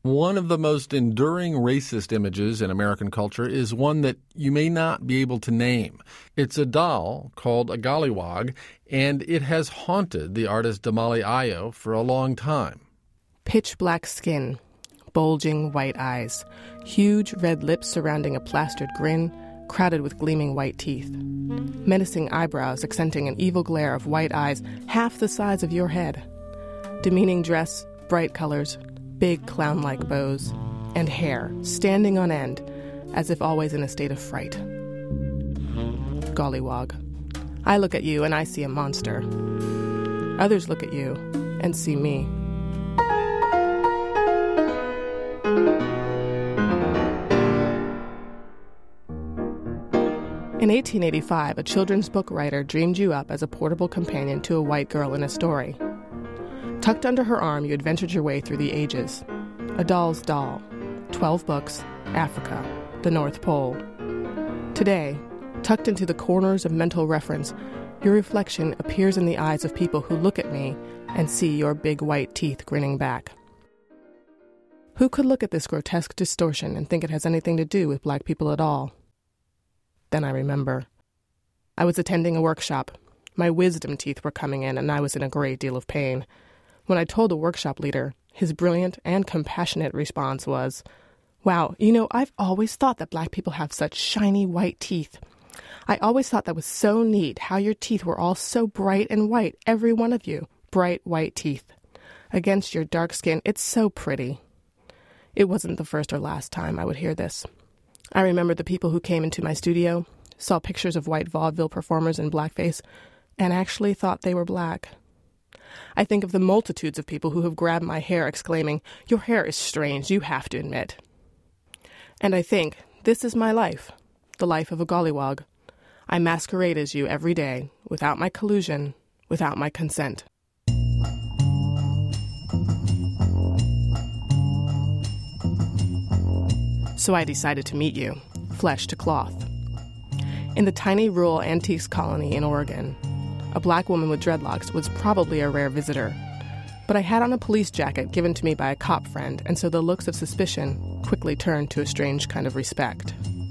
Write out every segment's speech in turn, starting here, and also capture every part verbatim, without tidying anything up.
One of the most enduring racist images in American culture is one that you may not be able to name. It's a doll called a gollywog, and it has haunted the artist Damali Ayo for a long time. Pitch black skin, bulging white eyes, huge red lips surrounding a plastered grin, crowded with gleaming white teeth. Menacing eyebrows accenting an evil glare of white eyes half the size of your head. Demeaning dress, bright colors, big clown-like bows, and hair standing on end as if always in a state of fright. Gollywog. I look at you and I see a monster. Others look at you and see me. In eighteen eighty-five, a children's book writer dreamed you up as a portable companion to a white girl in a story. Tucked under her arm, you adventured your way through the ages. A doll's doll. Twelve books, Africa, the North Pole. Today, tucked into the corners of mental reference, your reflection appears in the eyes of people who look at me and see your big white teeth grinning back. Who could look at this grotesque distortion and think it has anything to do with black people at all? Then I remember. I was attending a workshop. My wisdom teeth were coming in, and I was in a great deal of pain. When I told the workshop leader, his brilliant and compassionate response was, "Wow, you know, I've always thought that black people have such shiny white teeth. I always thought that was so neat, how your teeth were all so bright and white, every one of you, bright white teeth. Against your dark skin, it's so pretty." It wasn't the first or last time I would hear this. I remember the people who came into my studio, saw pictures of white vaudeville performers in blackface, and actually thought they were black. I think of the multitudes of people who have grabbed my hair exclaiming, "Your hair is strange, you have to admit." And I think, this is my life, the life of a gollywog. I masquerade as you every day, without my collusion, without my consent. So I decided to meet you, flesh to cloth. In the tiny rural antiques colony in Oregon, a black woman with dreadlocks was probably a rare visitor. But I had on a police jacket given to me by a cop friend, and so the looks of suspicion quickly turned to a strange kind of respect.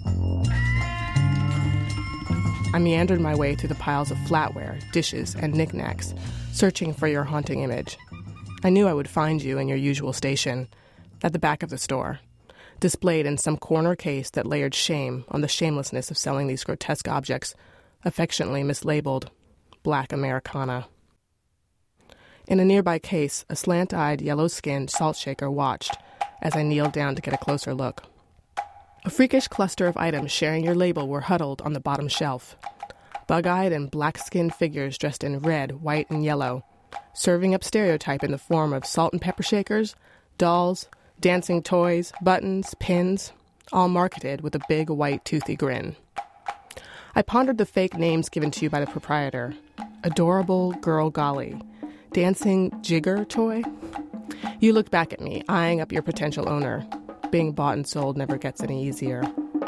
I meandered my way through the piles of flatware, dishes, and knickknacks, searching for your haunting image. I knew I would find you in your usual station, at the back of the store, displayed in some corner case that layered shame on the shamelessness of selling these grotesque objects, affectionately mislabeled Black Americana. In a nearby case, a slant-eyed, yellow-skinned salt shaker watched as I kneeled down to get a closer look. A freakish cluster of items sharing your label were huddled on the bottom shelf. Bug-eyed and black-skinned figures dressed in red, white, and yellow, serving up stereotype in the form of salt and pepper shakers, dolls, dancing toys, buttons, pins, all marketed with a big white toothy grin. I pondered the fake names given to you by the proprietor. Adorable Girl Golly, Dancing Jigger Toy. You looked back at me, eyeing up your potential owner. Being bought and sold never gets any easier.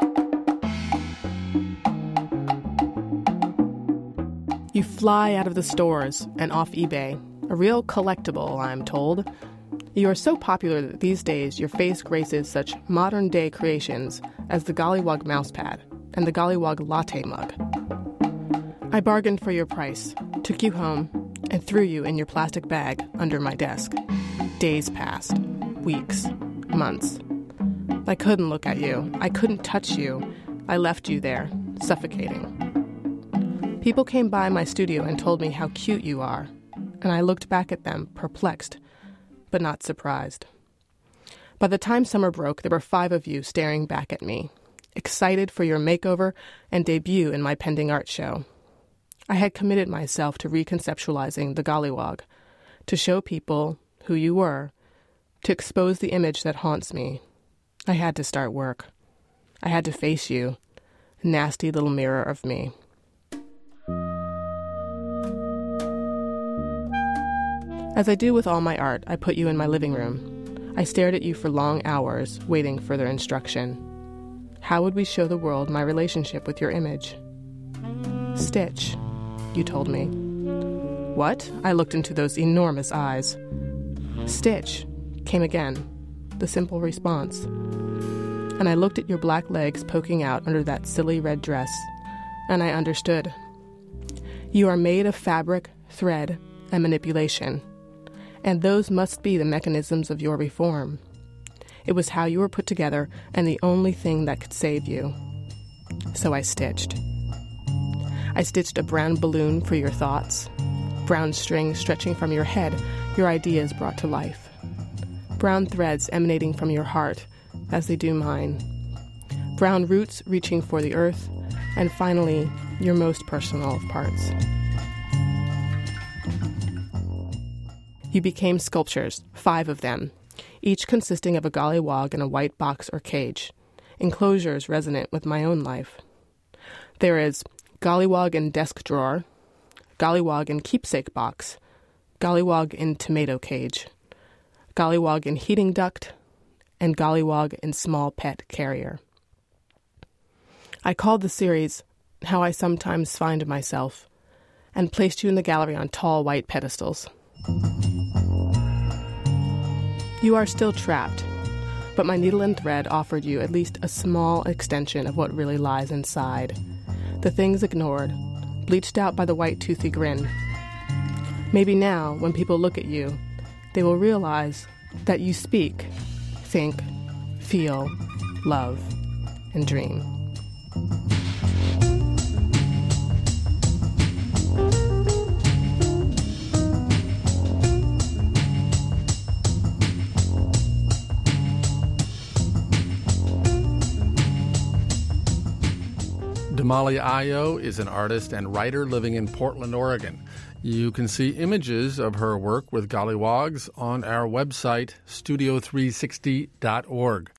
You fly out of the stores and off eBay. A real collectible, I'm told. You are so popular that these days your face graces such modern-day creations as the Gollywog mousepad and the Gollywog latte mug. I bargained for your price, took you home, and threw you in your plastic bag under my desk. Days passed. Weeks. Months. I couldn't look at you. I couldn't touch you. I left you there, suffocating. People came by my studio and told me how cute you are, and I looked back at them, perplexed, but not surprised. By the time summer broke, there were five of you staring back at me, excited for your makeover and debut in my pending art show. I had committed myself to reconceptualizing the Gollywog, to show people who you were, to expose the image that haunts me. I had to start work. I had to face you, nasty little mirror of me. As I do with all my art, I put you in my living room. I stared at you for long hours, waiting for their instruction. How would we show the world my relationship with your image? Stitch, you told me. What? I looked into those enormous eyes. Stitch came again. the simple response. And I looked at your black legs poking out under that silly red dress, and I understood. You are made of fabric, thread, and manipulation, and those must be the mechanisms of your reform. It was how you were put together and the only thing that could save you. So I stitched. I stitched a brown balloon for your thoughts, brown string stretching from your head, your ideas brought to life, brown threads emanating from your heart, as they do mine, brown roots reaching for the earth, and finally, your most personal of parts. You became sculptures, five of them, each consisting of a gollywog in a white box or cage, enclosures resonant with my own life. There is gollywog in desk drawer, gollywog in keepsake box, gollywog in tomato cage, gollywog in heating duct, and gollywog in small pet carrier. I called the series How I Sometimes Find Myself, and placed you in the gallery on tall white pedestals. You are still trapped, but my needle and thread offered you at least a small extension of what really lies inside. The things ignored, bleached out by the white toothy grin. Maybe now, when people look at you, they will realize that you speak, think, feel, love, and dream. Damali Ayo is an artist and writer living in Portland, Oregon. You can see images of her work with gollywogs on our website, studio three sixty dot org.